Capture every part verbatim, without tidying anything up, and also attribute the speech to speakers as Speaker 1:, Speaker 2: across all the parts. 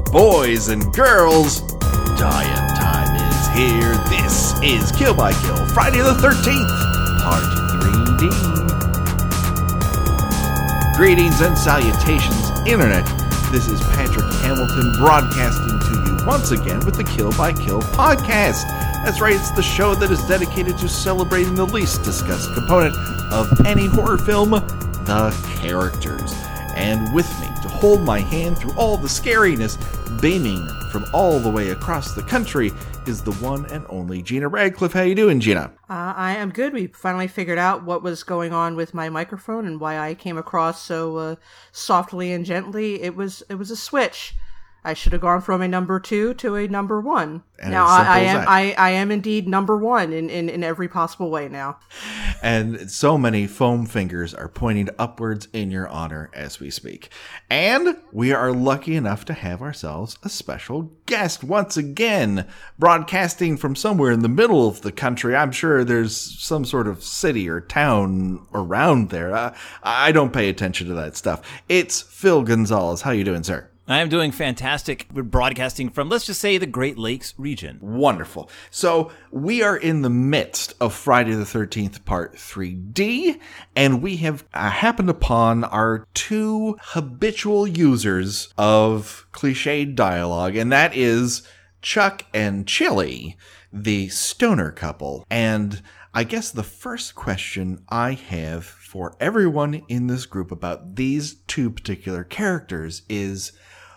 Speaker 1: boys and girls, Diet Time is here. This is Kill by Kill, Friday the thirteenth, Part three D. Greetings and salutations, Internet. This is Patrick Hamilton broadcasting to you once again with the Kill by Kill podcast. That's right, it's the show that is dedicated to celebrating the least discussed component of any horror film, the characters. And with me to hold my hand through all the scariness, beaming from all the way across the country, is the one and only Gina Radcliffe. How you doing, Gina?
Speaker 2: Uh, I am good. We finally figured out what was going on with my microphone and why I came across so uh, softly and gently. It was it was a switch. I should have gone from a number two to a number one.
Speaker 1: And
Speaker 2: now I, I am I, I am indeed number one in, in, in every possible way now.
Speaker 1: And so many foam fingers are pointing upwards in your honor as we speak. And we are lucky enough to have ourselves a special guest once again, broadcasting from somewhere in the middle of the country. I'm sure there's some sort of city or town around there. Uh, I don't pay attention to that stuff. It's Phil Gonzalez. How you doing, sir?
Speaker 3: I am doing fantastic. We're broadcasting from, let's just say, the Great Lakes region.
Speaker 1: Wonderful. So we are in the midst of Friday the thirteenth Part three D, and we have uh, happened upon our two habitual users of cliched dialogue, and that is Chuck and Chili, the stoner couple. And I guess the first question I have for everyone in this group about these two particular characters is,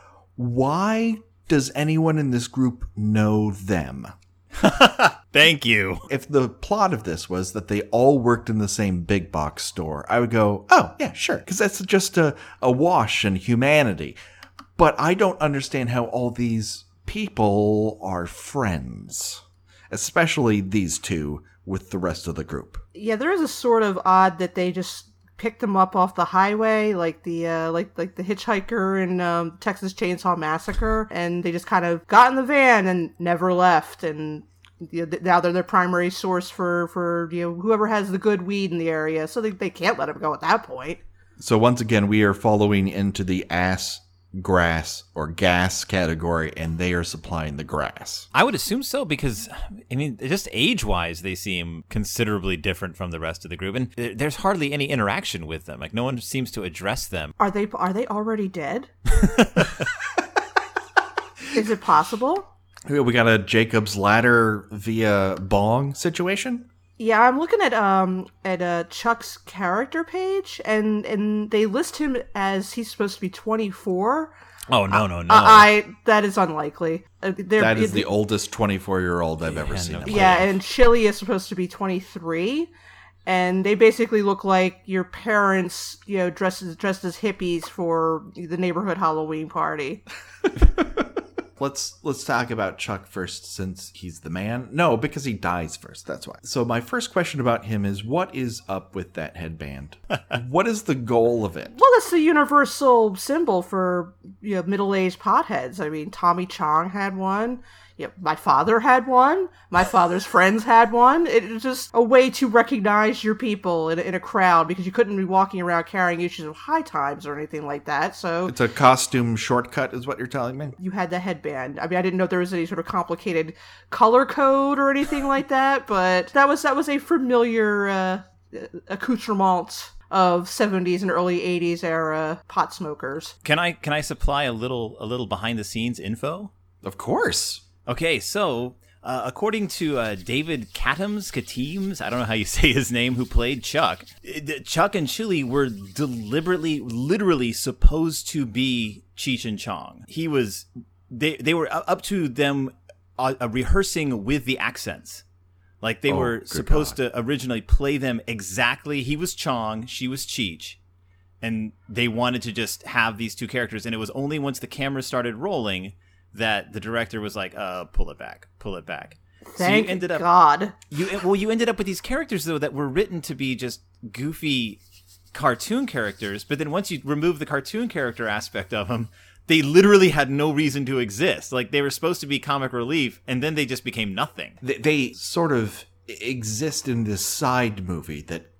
Speaker 1: why does anyone in this group know them?
Speaker 3: Thank you.
Speaker 1: If the plot of this was that they all worked in the same big box store, I would go, oh, yeah, sure, because that's just a, a wash in humanity. But I don't understand how all these people are friends, especially these two with the rest of the group.
Speaker 2: Yeah, there is a sort of odd that they just picked them up off the highway, like the uh, like like the hitchhiker in um, Texas Chainsaw Massacre, and they just kind of got in the van and never left. And you know, now they're their primary source for for you know whoever has the good weed in the area. So they they can't let them go at that point.
Speaker 1: So once again, we are following into the ass, grass, or gas category, and they are supplying the grass.
Speaker 3: I would assume so because, I mean, just age-wise, they seem considerably different from the rest of the group, and there's hardly any interaction with them. Like, no one seems to address them.
Speaker 2: Are they are they already dead? Is it possible?
Speaker 1: We got a Jacob's Ladder via bong situation?
Speaker 2: Yeah, I'm looking at um at uh, Chuck's character page, and, and they list him as he's supposed to be twenty-four.
Speaker 3: Oh, no, no, no.
Speaker 2: I, I that is unlikely. Uh,
Speaker 1: that is the oldest twenty-four-year-old I've yeah, ever seen.
Speaker 3: No
Speaker 2: yeah, and Chili is supposed to be twenty-three, and they basically look like your parents, you know, dressed as, dressed as hippies for the neighborhood Halloween party.
Speaker 1: Let's let's talk about Chuck first, since he's the man. No, because he dies first, that's why. So my first question about him is, what is up with that headband? What is the goal of it?
Speaker 2: Well, that's the universal symbol for, you know, middle-aged potheads. I mean, Tommy Chong had one. Yeah, my father had one. My father's friends had one. It was just a way to recognize your people in, in a crowd, because you couldn't be walking around carrying issues of High Times or anything like that. So
Speaker 1: it's a costume shortcut, is what you're telling me?
Speaker 2: You had the headband. I mean, I didn't know there was any sort of complicated color code or anything like that, but that was that was a familiar uh, accoutrement of seventies and early eighties era pot smokers.
Speaker 3: Can I can I supply a little a little behind the scenes info?
Speaker 1: Of course.
Speaker 3: Okay, so uh, according to uh, David Katims, Katims, I don't know how you say his name, who played Chuck, Chuck and Chili were deliberately, literally supposed to be Cheech and Chong. He was, they they were up to them uh, rehearsing with the accents. Like they
Speaker 1: oh,
Speaker 3: were supposed
Speaker 1: God.
Speaker 3: to originally play them exactly. He was Chong, she was Cheech. And they wanted to just have these two characters. And it was only once the camera started rolling that the director was like, uh, pull it back, pull it back.
Speaker 2: Thank
Speaker 3: so you ended up,
Speaker 2: God.
Speaker 3: You, well, you ended up with these characters, though, that were written to be just goofy cartoon characters. But then once you remove the cartoon character aspect of them, they literally had no reason to exist. Like, they were supposed to be comic relief, and then they just became nothing.
Speaker 1: They, they sort of exist in this side movie that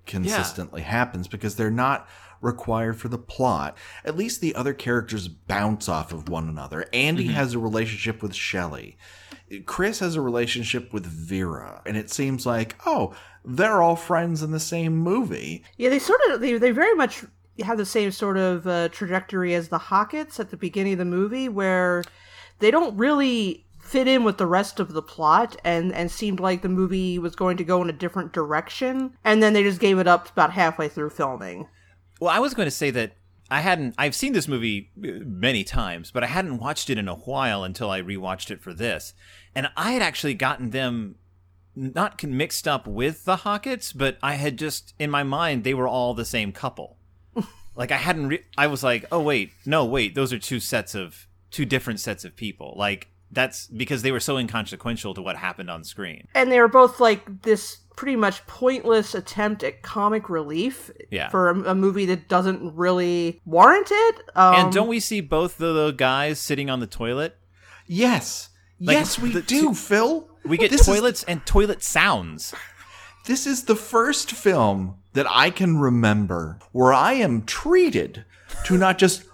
Speaker 1: consistently yeah. happens because they're not required for the plot. At least the other characters bounce off of one another. Andy mm-hmm. has a relationship with Shelley. Chris has a relationship with Vera. And it seems like, oh, they're all friends in the same movie.
Speaker 2: Yeah, they sort of, they, they very much have the same sort of uh, trajectory as the Hockets at the beginning of the movie, where they don't really fit in with the rest of the plot and, and seemed like the movie was going to go in a different direction. And then they just gave it up about halfway through filming.
Speaker 3: Well, I was going to say that I hadn't, I've seen this movie many times, but I hadn't watched it in a while until I rewatched it for this. And I had actually gotten them not mixed up with the Hockets, but I had just, in my mind, they were all the same couple. Like I hadn't, re- I was like, oh wait, no, wait, those are two sets of, two different sets of people. Like that's because they were so inconsequential to what happened on screen.
Speaker 2: And they were both like this pretty much pointless attempt at comic relief
Speaker 3: yeah.
Speaker 2: for a, a movie that doesn't really warrant it. Um,
Speaker 3: and don't we see both of the guys sitting on the toilet?
Speaker 1: Yes. Like, yes, we
Speaker 3: the,
Speaker 1: do, Phil.
Speaker 3: We get
Speaker 1: this
Speaker 3: toilets is, and toilet sounds.
Speaker 1: This is the first film that I can remember where I am treated to not just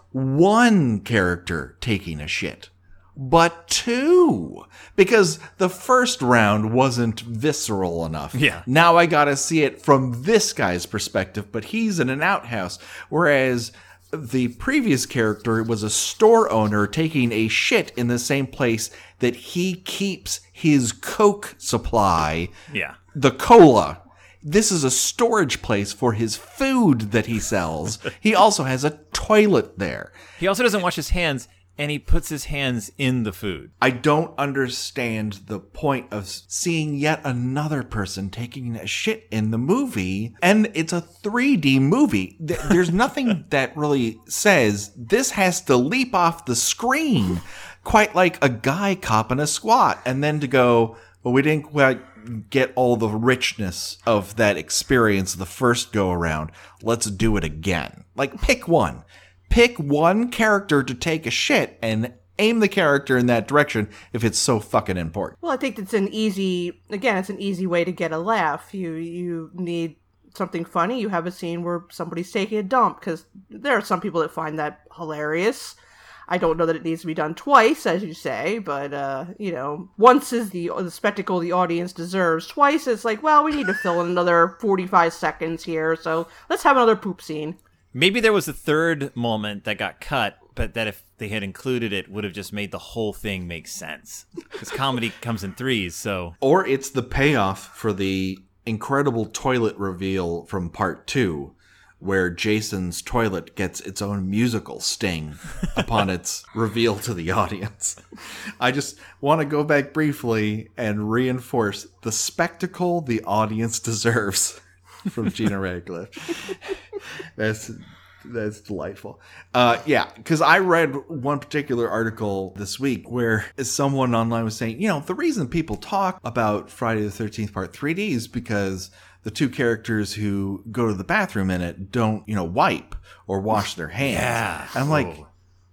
Speaker 1: one character taking a shit, but two. Because the first round wasn't visceral enough.
Speaker 3: Yeah.
Speaker 1: Now I gotta see it from this guy's perspective, but he's in an outhouse. Whereas the previous character was a store owner taking a shit in the same place that he keeps his Coke supply.
Speaker 3: Yeah.
Speaker 1: The cola. This is a storage place for his food that he sells. He also has a toilet there.
Speaker 3: He also doesn't wash his hands, and he puts his hands in the food.
Speaker 1: I don't understand the point of seeing yet another person taking a shit in the movie. And it's a three D movie. There's nothing that really says this has to leap off the screen, quite like a guy copping a squat. And then to go, well, we didn't quite get all the richness of that experience the first go around. Let's do it again. Like, pick one. Pick one character to take a shit and aim the character in that direction if it's so fucking important.
Speaker 2: Well, I think it's an easy, again, it's an easy way to get a laugh. You you need something funny. You have a scene where somebody's taking a dump, because there are some people that find that hilarious. I don't know that it needs to be done twice, as you say, but, uh, you know, once is the, the spectacle the audience deserves. Twice, it's like, well, we need to fill in another forty-five seconds here, so let's have another poop scene.
Speaker 3: Maybe there was a third moment that got cut, but that if they had included it, would have just made the whole thing make sense. Because comedy comes in threes, so...
Speaker 1: Or it's the payoff for the incredible toilet reveal from part two, where Jason's toilet gets its own musical sting upon its reveal to the audience. I just want to go back briefly and reinforce the spectacle the audience deserves from Gina Radcliffe. That's that's delightful. Uh, yeah, because I read one particular article this week where someone online was saying, you know, the reason people talk about Friday the thirteenth Part three D is because the two characters who go to the bathroom in it don't, you know, wipe or wash their hands.
Speaker 3: Yeah.
Speaker 1: And I'm like,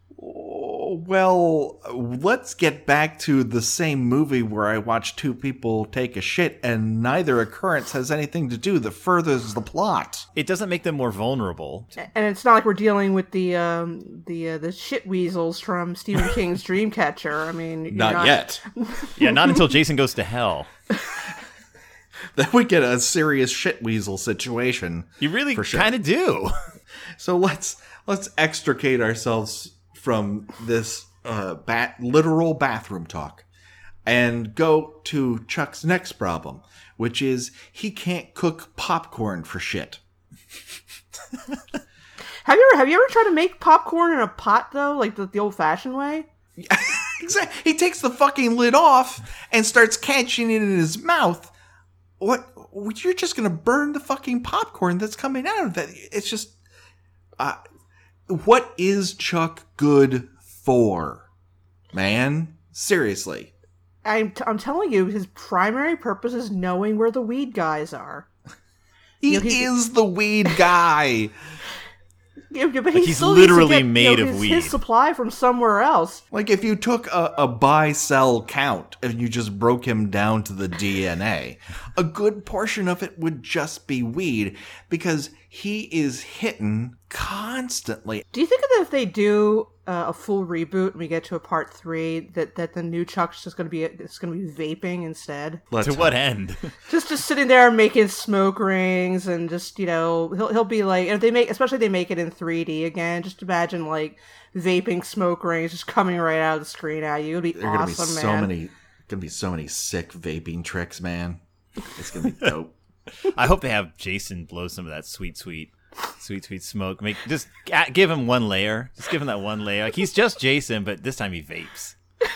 Speaker 1: oh, well, let's get back to the same movie where I watch two people take a shit and neither occurrence has anything to do that furthers the plot.
Speaker 3: It doesn't make them more vulnerable.
Speaker 2: And it's not like we're dealing with the um, the uh, the shit weasels from Stephen King's Dreamcatcher. I mean, you're
Speaker 1: not,
Speaker 2: not
Speaker 1: yet.
Speaker 3: Yeah, not until Jason Goes to Hell.
Speaker 1: Then we get a serious shit weasel situation.
Speaker 3: You really
Speaker 1: sure.
Speaker 3: kind of do.
Speaker 1: So let's let's extricate ourselves from this uh, bat, literal bathroom talk and go to Chuck's next problem, which is he can't cook popcorn for shit.
Speaker 2: Have you ever have you ever tried to make popcorn in a pot though, like the, the old-fashioned way?
Speaker 1: Exactly. He takes the fucking lid off and starts catching it in his mouth. What? You're just gonna burn the fucking popcorn that's coming out of that. It's just, uh, what is Chuck good for, man? Seriously.
Speaker 2: I'm t- I'm telling you, his primary purpose is knowing where the weed guys are.
Speaker 1: He
Speaker 2: you know,
Speaker 1: is the weed guy.
Speaker 2: Yeah, but
Speaker 3: Like,
Speaker 2: he
Speaker 3: he's
Speaker 2: still needs to
Speaker 3: literally
Speaker 2: get, you
Speaker 3: made
Speaker 2: know,
Speaker 3: of
Speaker 2: his,
Speaker 3: weed.
Speaker 2: His supply from somewhere else.
Speaker 1: Like if you took a, a buy-sell count and you just broke him down to the D N A, a good portion of it would just be weed because he is hitting constantly.
Speaker 2: Do you think that if they do uh, a full reboot and we get to a part three, that, that the new Chuck's just going to be it's going to be vaping instead?
Speaker 1: Let's
Speaker 3: to
Speaker 1: hope.
Speaker 3: what end?
Speaker 2: Just just sitting there making smoke rings and just, you know, he'll he'll be like, and if they make, especially if they make it in three D again, just imagine like vaping smoke rings just coming right out of the screen at you. It'll be
Speaker 1: There are
Speaker 2: awesome,
Speaker 1: gonna be so
Speaker 2: man.
Speaker 1: many, gonna be so many sick vaping tricks, man. It's gonna be dope.
Speaker 3: I hope they have Jason blow some of that sweet, sweet, sweet, sweet smoke. Make just a- give him one layer. Just give him that one layer. Like he's just Jason, but this time he vapes.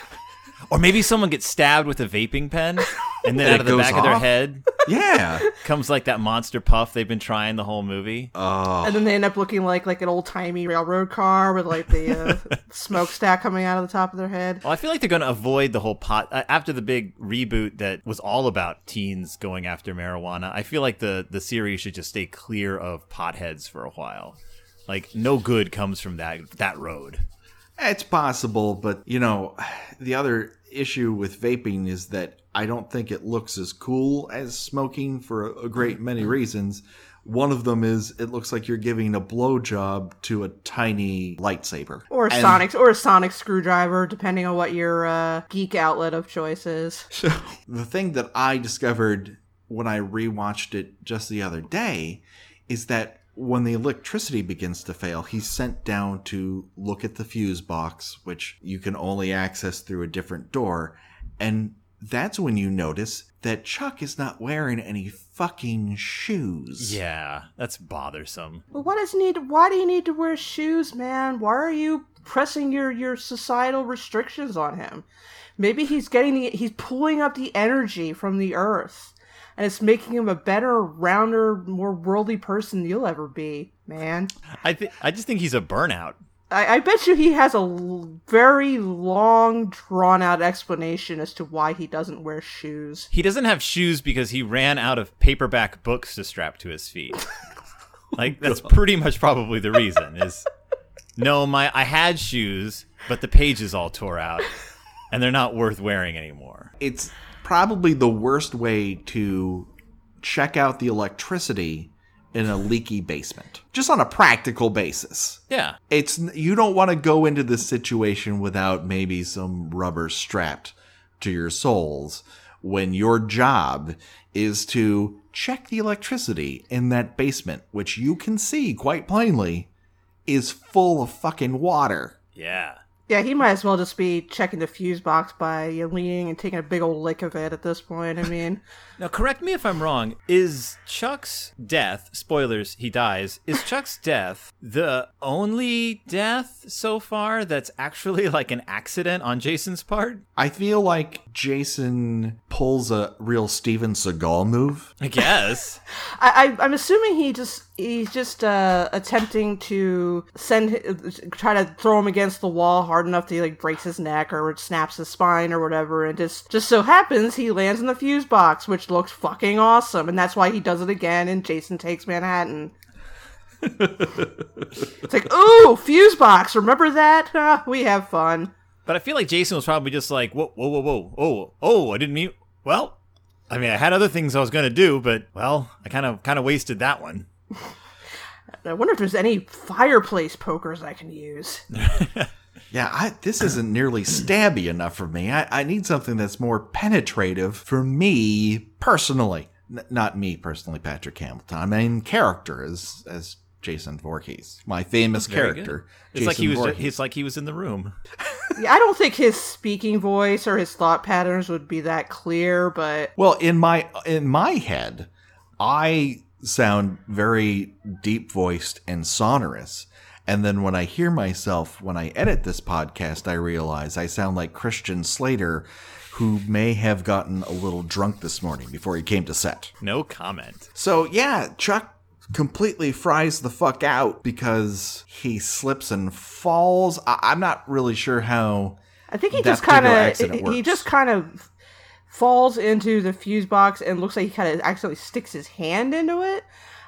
Speaker 3: Or maybe someone gets stabbed with a vaping pen, and then
Speaker 1: And
Speaker 3: out
Speaker 1: it
Speaker 3: of the
Speaker 1: goes
Speaker 3: back of their
Speaker 1: off?
Speaker 3: head
Speaker 1: Yeah.
Speaker 3: comes like that monster puff they've been trying the whole movie.
Speaker 1: Oh,
Speaker 2: And then they end up looking like like an old timey railroad car with like the uh, smokestack coming out of the top of their head.
Speaker 3: Well, I feel like they're going to avoid the whole pot uh, after the big reboot that was all about teens going after marijuana. I feel like the the series should just stay clear of potheads for a while. Like no good comes from that that road.
Speaker 1: it's possible, but you know, the other issue with vaping is that I don't think it looks as cool as smoking for a, a great many reasons. One of them is it looks like you're giving a blowjob to a tiny lightsaber.
Speaker 2: Or a
Speaker 1: And
Speaker 2: sonic or a sonic screwdriver, depending on what your uh, geek outlet of choice is.
Speaker 1: So the thing that I discovered when I rewatched it just the other day is that when the electricity begins to fail, he's sent down to look at the fuse box, which you can only access through a different door. And that's when you notice that Chuck is not wearing any fucking shoes.
Speaker 3: Yeah, that's bothersome.
Speaker 2: Well, why does he need? Why do you need to wear shoes, man? Why are you pressing your, your societal restrictions on him? Maybe he's getting the he's pulling up the energy from the earth, and it's making him a better, rounder, more worldly person you'll ever be, man.
Speaker 3: I th- I just think he's a burnout.
Speaker 2: I, I bet you he has a l- very long, drawn-out explanation as to why he doesn't wear shoes.
Speaker 3: He doesn't have shoes because he ran out of paperback books to strap to his feet. Like that's pretty much probably the reason. Is no, my I had shoes, but the pages all tore out, and they're not worth wearing anymore.
Speaker 1: It's probably the worst way to check out the electricity in a leaky basement. Just on a practical basis.
Speaker 3: Yeah.
Speaker 1: It's you don't want to go into this situation without maybe some rubber strapped to your soles when your job is to check the electricity in that basement, which you can see quite plainly is full of fucking water.
Speaker 3: Yeah.
Speaker 2: Yeah, he might as well just be checking the fuse box by uh, leaning and taking a big old lick of it at this point. I mean,
Speaker 3: Now, correct me if I'm wrong. Is Chuck's death, spoilers, he dies, is Chuck's death the only death so far that's actually like an accident on Jason's part?
Speaker 1: I feel like Jason pulls a real Steven Seagal move.
Speaker 3: I guess.
Speaker 2: I, I I'm assuming he just he's just uh, attempting to send try to throw him against the wall hard enough that he like breaks his neck or snaps his spine or whatever, and just just so happens he lands in the fuse box, which looks fucking awesome, and that's why he does it again in Jason Takes Manhattan. It's like, ooh, fuse box, remember that? Huh, we have fun.
Speaker 3: But I feel like Jason was probably just like, whoa, whoa, whoa, whoa, oh, oh, I didn't mean, well, I mean, I had other things I was going to do, but, well, I kind of kind of wasted that one.
Speaker 2: I wonder if there's any fireplace pokers I can use.
Speaker 1: Yeah, I, this isn't nearly stabby enough for me. I, I need something that's more penetrative for me personally. N- not me personally, Patrick Hamilton. I mean, character as as Jason Voorhees, my famous
Speaker 3: Very
Speaker 1: character.
Speaker 3: good. It's
Speaker 1: Jason
Speaker 3: like he was.
Speaker 1: Voorhees.
Speaker 3: It's like he was in the room.
Speaker 2: Yeah, I don't think his speaking voice or his thought patterns would be that clear, but
Speaker 1: Well, in my in my head, I sound very deep voiced and sonorous. And then when I hear myself, when I edit this podcast, I realize I sound like Christian Slater, who may have gotten a little drunk this morning before he came to set.
Speaker 3: No comment.
Speaker 1: So yeah, Chuck completely fries the fuck out because he slips and falls. I- I'm not really sure how.
Speaker 2: I think he
Speaker 1: that
Speaker 2: just kind
Speaker 1: particular
Speaker 2: of
Speaker 1: accident
Speaker 2: he
Speaker 1: works.
Speaker 2: just kind of falls into the fuse box and looks like he kind of accidentally sticks his hand into it.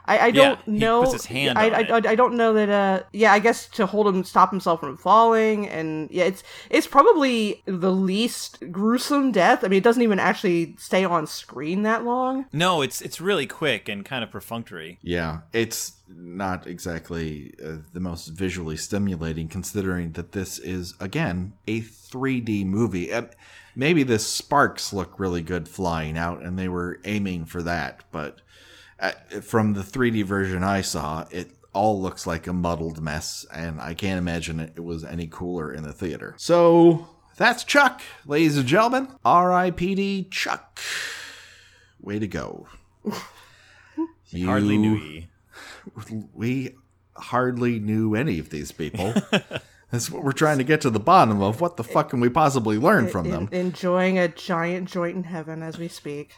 Speaker 2: I, I
Speaker 3: Yeah,
Speaker 2: don't
Speaker 3: he
Speaker 2: know.
Speaker 3: puts his hand
Speaker 2: I,
Speaker 3: on
Speaker 2: I,
Speaker 3: it.
Speaker 2: I, I don't know that. Uh, yeah, I guess to hold him, stop himself from falling, and yeah, it's it's probably the least gruesome death. I mean, it doesn't even actually stay on screen that long.
Speaker 3: No, it's it's really quick and kind of perfunctory.
Speaker 1: Yeah, it's not exactly uh, the most visually stimulating, considering that this is, again, a three D movie. Uh, maybe the sparks look really good flying out, and they were aiming for that, but uh, from the three D version I saw, it all looks like a muddled mess, and I can't imagine it was any cooler in the theater. So, that's Chuck, ladies and gentlemen. R I P D Chuck. Way to go. You...
Speaker 3: Hardly knew ye.
Speaker 1: We hardly knew any of these people. That's what we're trying to get to the bottom of. What the fuck can we possibly learn from them?
Speaker 2: En- enjoying a giant joint in heaven as we speak.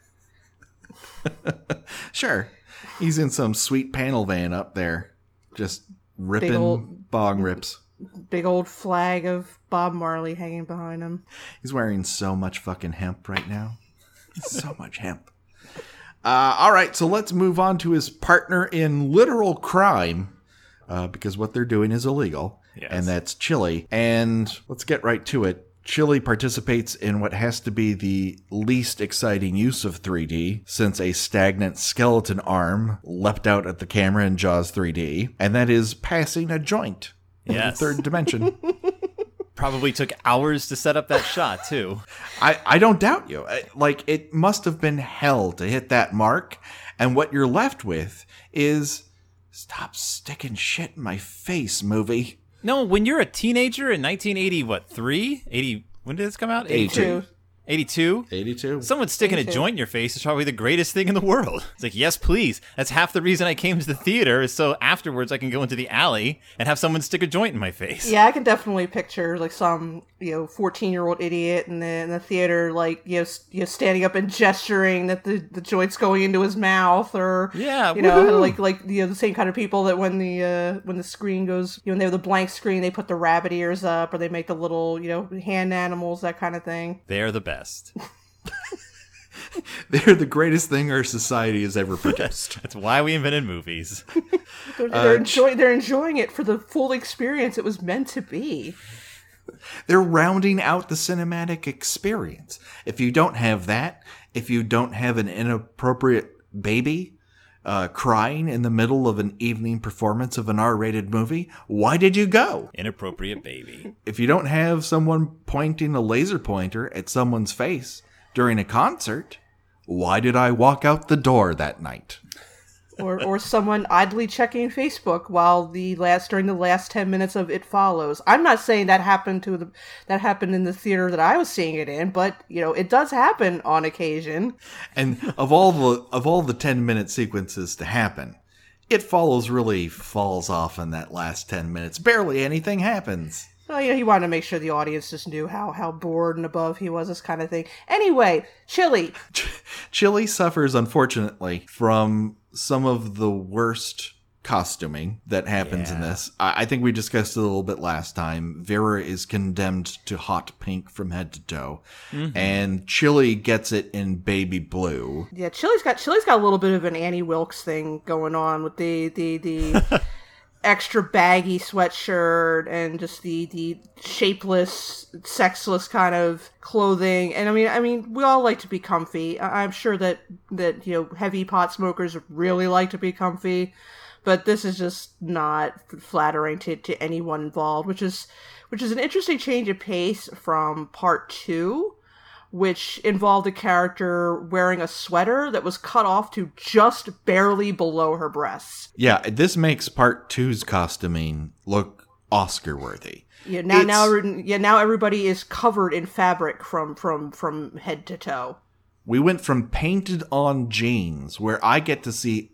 Speaker 1: Sure. He's in some sweet panel van up there, just ripping
Speaker 2: old-
Speaker 1: bong rips.
Speaker 2: Big old flag of Bob Marley hanging behind him.
Speaker 1: He's wearing so much fucking hemp right now. So much hemp. Uh, all right, so let's move on to his partner in literal crime, uh, because what they're doing is illegal,
Speaker 3: Yes.
Speaker 1: and that's Chili. And let's get right to it. Chili participates in what has to be the least exciting use of three D, since a stagnant skeleton arm leapt out at the camera in Jaws three D, and that is passing a joint in the
Speaker 3: Yes.
Speaker 1: third dimension.
Speaker 3: Probably took hours to set up that shot, too.
Speaker 1: I, I don't doubt you. I- Like, it must have been hell to hit that mark, and what you're left with is, stop sticking shit in my face, movie.
Speaker 3: No, when you're a teenager in nineteen eighty, what, three? eighty, when did this come out?
Speaker 1: eighty-two.
Speaker 3: eighty-two?
Speaker 1: eighty-two.
Speaker 3: Someone sticking a
Speaker 2: eighty-two.
Speaker 3: joint in your face is probably the greatest thing in the world. It's like, yes, please. That's half the reason I came to the theater, is so afterwards I can go into the alley and have someone stick a joint in my face.
Speaker 2: Yeah, I can definitely picture like some, you know, fourteen-year-old idiot in the in the theater, like, you know, s- you know, standing up and gesturing that the, the joint's going into his mouth, or
Speaker 3: Yeah,
Speaker 2: you know,
Speaker 3: woohoo.
Speaker 2: like like you know, the same kind of people that when the uh, when the screen goes, you know, when they have the blank screen, they put the rabbit ears up, or they make the little, you know, hand animals, that kind of thing.
Speaker 3: They're the best.
Speaker 1: They're the greatest thing our society has ever produced.
Speaker 3: That's why we invented movies.
Speaker 2: They're,
Speaker 1: Uh,
Speaker 2: they're enjoying they're enjoying it for the full experience it was meant to be.
Speaker 1: They're rounding out the cinematic experience. If you don't have that, if you don't have an inappropriate baby uh, crying in the middle of an evening performance of an R-rated movie, why did you go?
Speaker 3: Inappropriate baby.
Speaker 1: If you don't have someone pointing a laser pointer at someone's face during a concert, why did I walk out the door that night?
Speaker 2: or or someone idly checking Facebook while the last during the last ten minutes of It Follows. I'm not saying that happened to the that happened in the theater that I was seeing it in, but you know, it does happen on occasion.
Speaker 1: And of all the of all the ten minute sequences to happen, It Follows really falls off in that last ten minutes. Barely anything happens.
Speaker 2: Well, you know, he wanted to make sure the audience just knew how how bored and above he was, this kind of thing. Anyway, Chili.
Speaker 1: Chili suffers, unfortunately, from some of the worst costuming that happens in
Speaker 3: Yeah.
Speaker 1: this. I, I think we discussed it a little bit last time. Vera is condemned to hot pink from head to toe, and Chili gets it in baby blue.
Speaker 2: Yeah, Chili's got Chili's got a little bit of an Annie Wilkes thing going on with the the the extra baggy sweatshirt and just the the shapeless, sexless kind of clothing. And I mean, I mean, we all like to be comfy. I- I'm sure that that you know, heavy pot smokers really like to be comfy, but this is just not flattering to to anyone involved, which is which is an interesting change of pace from part two, which involved a character wearing a sweater that was cut off to just barely below her breasts.
Speaker 1: Yeah, this makes part two's costuming look Oscar worthy.
Speaker 2: Yeah, now
Speaker 1: It's-
Speaker 2: now every- yeah, now everybody is covered in fabric from from from head to toe.
Speaker 1: We went from painted on jeans, where I get to see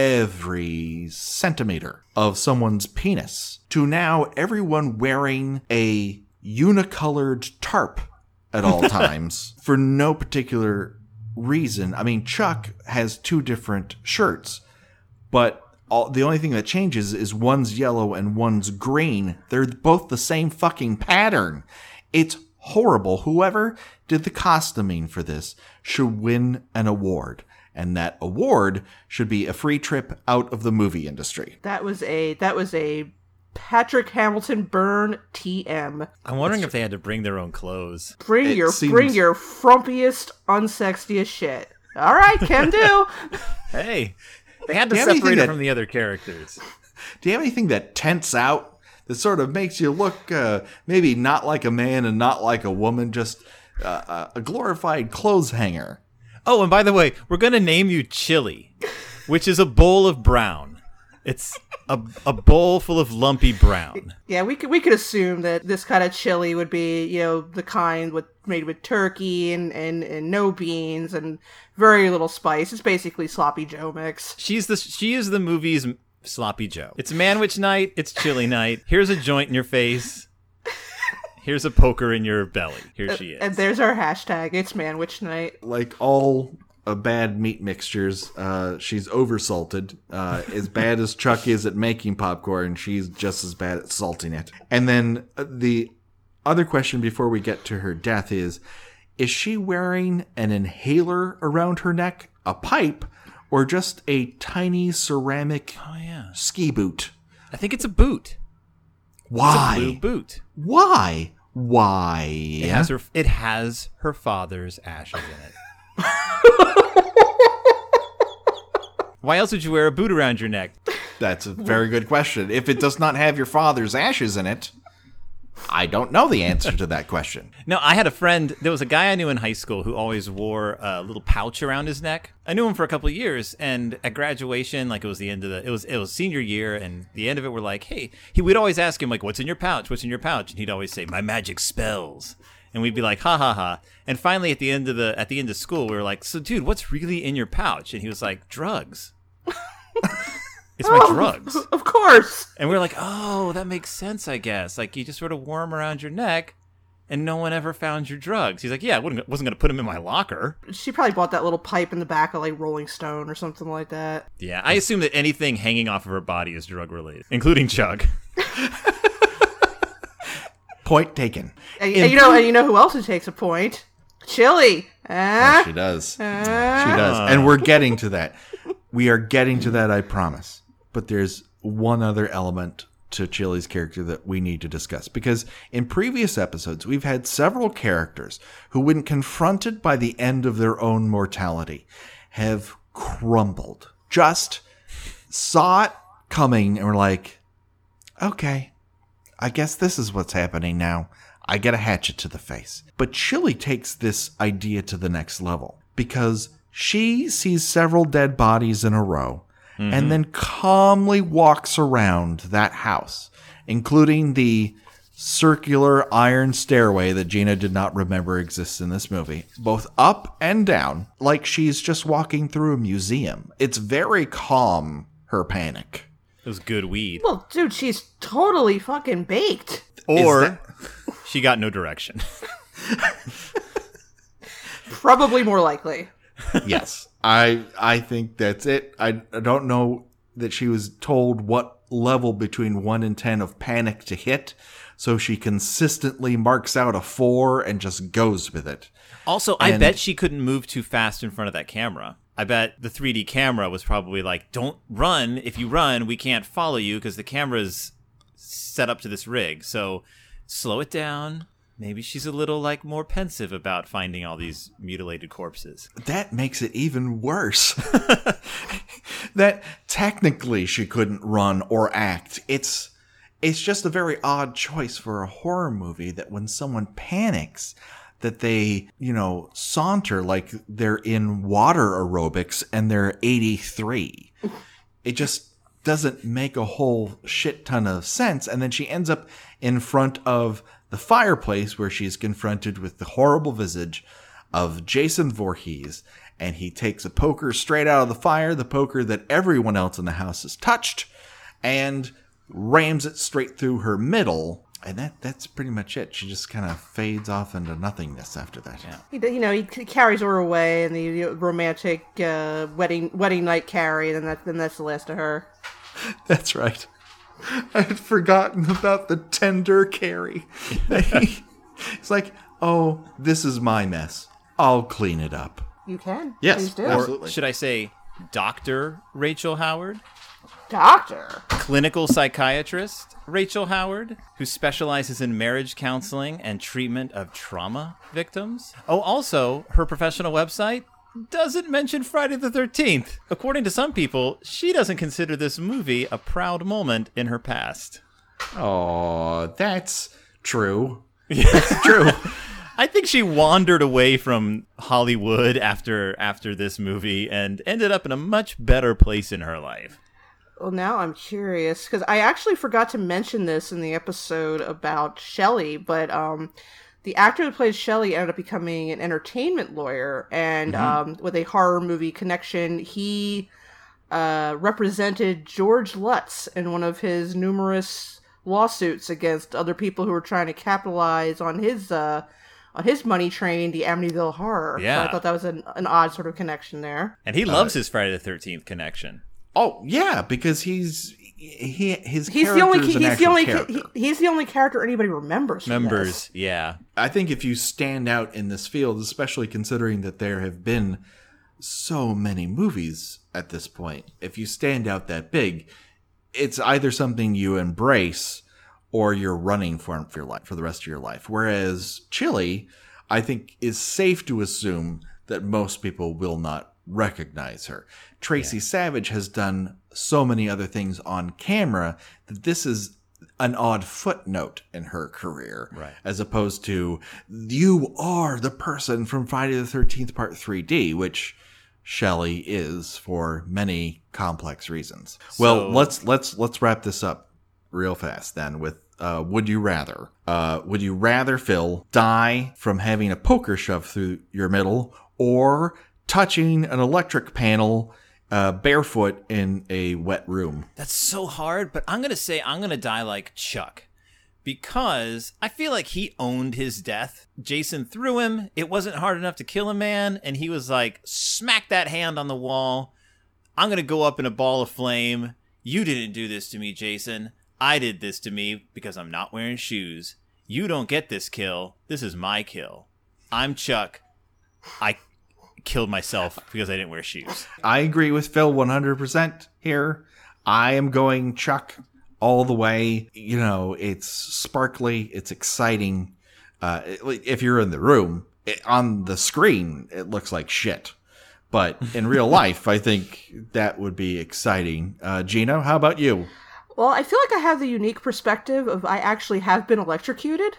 Speaker 1: every centimeter of someone's penis, to now everyone wearing a unicolored tarp at all times for no particular reason. I mean, Chuck has two different shirts, but all, the only thing that changes is one's yellow and one's green. They're both the same fucking pattern. It's horrible. Whoever did the costuming for this should win an award. And that award should be a free trip out of the movie industry.
Speaker 2: That was a that was a Patrick Hamilton burn T M.
Speaker 3: I'm wondering if they had to bring their own clothes.
Speaker 2: Bring
Speaker 1: It
Speaker 2: your
Speaker 1: seems-
Speaker 2: bring your frumpiest, unsexiest shit. All right, can do.
Speaker 3: Hey, they had to
Speaker 1: Do you have anything
Speaker 3: separate it
Speaker 1: that-
Speaker 3: from the other characters.
Speaker 1: Do you have anything that tents out, that sort of makes you look uh, maybe not like a man and not like a woman, just uh, a glorified clothes hanger?
Speaker 3: Oh, and by the way, we're going to name you Chili, which is a bowl of brown. It's a, a bowl full of lumpy brown.
Speaker 2: Yeah, we could we could assume that this kind of chili would be, you know, the kind with made with turkey and, and, and no beans and very little spice. It's basically sloppy Joe mix.
Speaker 3: She's the she is the movie's Sloppy Joe. It's Manwich night. It's Chili night. Here's a joint in your face. Here's a poker in your belly. Here she is.
Speaker 2: And there's our hashtag. It's Manwich Night.
Speaker 1: Like all uh, bad meat mixtures, uh, she's oversalted. Uh, as bad as Chuck is at making popcorn, she's just as bad at salting it. And then uh, the other question before we get to her death is, is she wearing an inhaler around her neck, a pipe, or just a tiny ceramic
Speaker 3: oh yeah.
Speaker 1: ski boot?
Speaker 3: I think it's a boot.
Speaker 1: Why?
Speaker 3: It's a blue boot.
Speaker 1: Why? Why?
Speaker 3: It has her. It has her father's ashes in it. Why else would you wear a boot around your neck?
Speaker 1: That's a very good question. If it does not have your father's ashes in it, I don't know the answer to that question.
Speaker 3: No, I had a friend. There was a guy I knew in high school who always wore a little pouch around his neck. I knew him for a couple of years, and at graduation, like it was the end of the, it was it was senior year, and the end of it, we're like, hey, he would always ask him like, what's in your pouch? What's in your pouch? And he'd always say, my magic spells. And we'd be like, ha ha ha. And finally, at the end of the at the end of school, we were like, so dude, what's really in your pouch? And he was like, drugs. It's my
Speaker 2: Oh,
Speaker 3: drugs.
Speaker 2: Of course.
Speaker 3: And we we're like, oh, that makes sense, I guess. Like, you just sort of wore them around your neck, and no one ever found your drugs. He's like, yeah, I wouldn't, wasn't going to put them in my locker.
Speaker 2: She probably bought that little pipe in the back of like Rolling Stone or something like that.
Speaker 3: Yeah, I assume that anything hanging off of her body is drug-related, including Chuck.
Speaker 1: Point taken.
Speaker 2: And, and you know, and you know who else who takes a point? Chili.
Speaker 1: Yes,
Speaker 2: Ah.
Speaker 1: she does.
Speaker 2: Ah.
Speaker 1: She does. And we're getting to that. We are getting to that, I promise. But there's one other element to Chili's character that we need to discuss. Because in previous episodes, we've had several characters who, when confronted by the end of their own mortality, have crumbled. Just saw it coming and were like, okay, I guess this is what's happening now. I get a hatchet to the face. But Chili takes this idea to the next level because she sees several dead bodies in a row mm-hmm. and then calmly walks around that house, including the circular iron stairway that Gina did not remember exists in this movie, both up and down, like she's just walking through a museum. It's very calm, her panic.
Speaker 3: It was good weed.
Speaker 2: Well, dude, she's totally fucking baked.
Speaker 3: Or
Speaker 1: that-
Speaker 3: she got no direction.
Speaker 2: Probably more likely.
Speaker 1: Yes, I I think that's it. I, I don't know that she was told what level between one and ten of panic to hit, so she consistently marks out a four and just goes with it.
Speaker 3: Also, I
Speaker 1: And-
Speaker 3: bet she couldn't move too fast in front of that camera. I bet the three D camera was probably like, don't run. If you run, we can't follow you because the camera's set up to this rig. So slow it down. Maybe she's a little like more pensive about finding all these mutilated corpses.
Speaker 1: That makes it even worse. That technically she couldn't run or act. It's it's just a very odd choice for a horror movie that when someone panics, that they, you know, saunter like they're in water aerobics and they're eighty-three. It just doesn't make a whole shit ton of sense. And then she ends up in front of the fireplace where she's confronted with the horrible visage of Jason Voorhees. And he takes a poker straight out of the fire, the poker that everyone else in the house has touched, and rams it straight through her middle. And that that's pretty much it. She just kind of fades off into nothingness after that.
Speaker 3: Yeah.
Speaker 2: He, you know, he carries her away in the you know, romantic uh, wedding wedding night carry, and that then that's the last of her.
Speaker 1: That's right. I had forgotten about the tender carry. It's like, oh, this is my mess. I'll clean it up.
Speaker 2: You can.
Speaker 1: Yes,
Speaker 2: Please do.
Speaker 1: absolutely.
Speaker 3: Or should I say Doctor Rachel Howard?
Speaker 2: Doctor.
Speaker 3: Clinical psychiatrist Rachel Howard, who specializes in marriage counseling and treatment of trauma victims. Oh, also, her professional website doesn't mention Friday the thirteenth. According to some people, she doesn't consider this movie a proud moment in her past.
Speaker 1: Oh, that's true. That's true.
Speaker 3: I think she wandered away from Hollywood after after this movie and ended up in a much better place in her life.
Speaker 2: Well, now I'm curious, because I actually forgot to mention this in the episode about Shelley, but um, the actor who plays Shelley ended up becoming an entertainment lawyer, and mm-hmm. um, with a horror movie connection, he uh, represented George Lutz in one of his numerous lawsuits against other people who were trying to capitalize on his uh, on his money train, the Amityville Horror.
Speaker 3: Yeah.
Speaker 2: So I thought that was an, an odd sort of connection there.
Speaker 3: And he loves uh, his Friday the thirteenth connection.
Speaker 1: Oh yeah, because he's he his
Speaker 2: he's
Speaker 1: character
Speaker 2: the only
Speaker 1: is an
Speaker 2: he's
Speaker 1: actual
Speaker 2: the only
Speaker 1: character.
Speaker 2: he, he's the only character anybody remembers. from
Speaker 3: Members,
Speaker 2: this.
Speaker 3: yeah.
Speaker 1: I think if you stand out in this field, especially considering that there have been so many movies at this point, if you stand out that big, it's either something you embrace or you're running for for your life for the rest of your life. Whereas Chili, I think, is safe to assume that most people will not recognize her. Tracy yeah. Savage has done so many other things on camera that this is an odd footnote in her career,
Speaker 3: right.
Speaker 1: as opposed to you are the person from Friday the thirteenth Part three D, which Shelley is for many complex reasons. So, well, let's let's let's wrap this up real fast then with uh, would you rather? Uh, would you rather, Phil, die from having a poker shoved through your middle, or touching an electric panel uh, barefoot in a wet room?
Speaker 3: That's so hard, but I'm going to say I'm going to die like Chuck. Because I feel like he owned his death. Jason threw him. It wasn't hard enough to kill a man. And he was like, smack that hand on the wall. I'm going to go up in a ball of flame. You didn't do this to me, Jason. I did this to me because I'm not wearing shoes. You don't get this kill. This is my kill. I'm Chuck. I killed myself because I didn't wear shoes.
Speaker 1: I agree with Phil one hundred percent here. I am going Chuck all the way. You know, it's sparkly, it's exciting. Uh, if you're in the room, it, on the screen, it looks like shit. But in real life, I think that would be exciting. Uh, Gino, how about you?
Speaker 2: Well, I feel like I have the unique perspective of I actually have been electrocuted.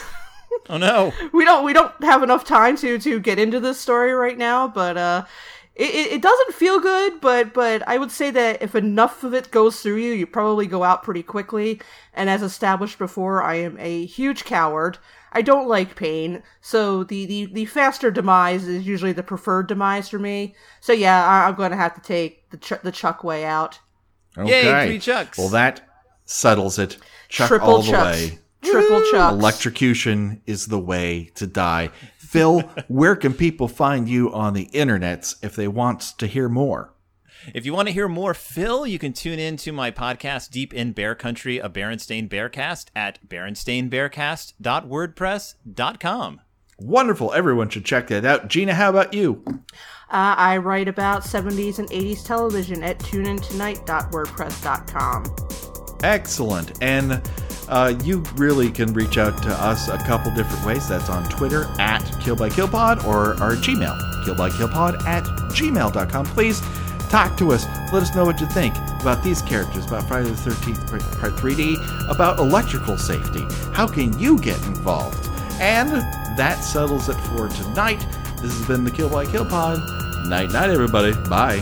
Speaker 3: Oh no.
Speaker 2: We don't we don't have enough time to to get into this story right now, but uh it, it doesn't feel good, but but I would say that if enough of it goes through you, you probably go out pretty quickly. And as established before, I am a huge coward. I don't like pain, so the, the, the faster demise is usually the preferred demise for me. So yeah, I, I'm going to have to take the ch- the Chuck way out.
Speaker 1: Okay.
Speaker 3: Yay, three Chucks.
Speaker 1: Well, that settles it. Chuck
Speaker 2: Triple
Speaker 1: all the
Speaker 2: Chucks.
Speaker 1: way.
Speaker 2: Triple Chucks.
Speaker 1: Electrocution is the way to die. Phil, where can people find you on the internets if they want to hear more?
Speaker 3: If you want to hear more Phil, you can tune in to my podcast, Deep in Bear Country, a Berenstain Bearcast, at berenstain bearcast dot wordpress dot com.
Speaker 1: Wonderful. Everyone should check that out. Gina, how about you?
Speaker 2: Uh, I write about seventies and eighties television at tune in tonight dot wordpress dot com.
Speaker 1: Excellent. And uh, you really can reach out to us a couple different ways. That's on Twitter at KillByKillPod or our Gmail, killbykillpod at gmail dot com. Please talk to us. Let us know what you think about these characters, about Friday the thirteenth Part three D, about electrical safety. How can you get involved? And that settles it for tonight. This has been the Kill by Kill Pod. Night, night, everybody. Bye.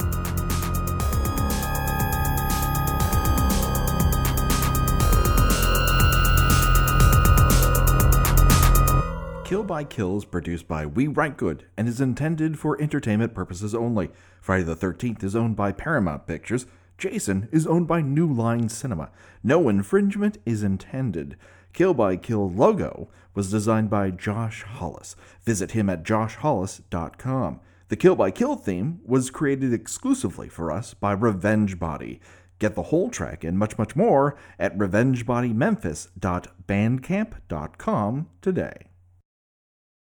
Speaker 1: Kill by Kill is produced by We Write Good and is intended for entertainment purposes only. Friday the thirteenth is owned by Paramount Pictures. Jason is owned by New Line Cinema. No infringement is intended. Kill by Kill logo was designed by Josh Hollis. Visit him at josh hollis dot com. The Kill by Kill theme was created exclusively for us by Revenge Body. Get the whole track and much, much more at revenge body memphis dot bandcamp dot com today.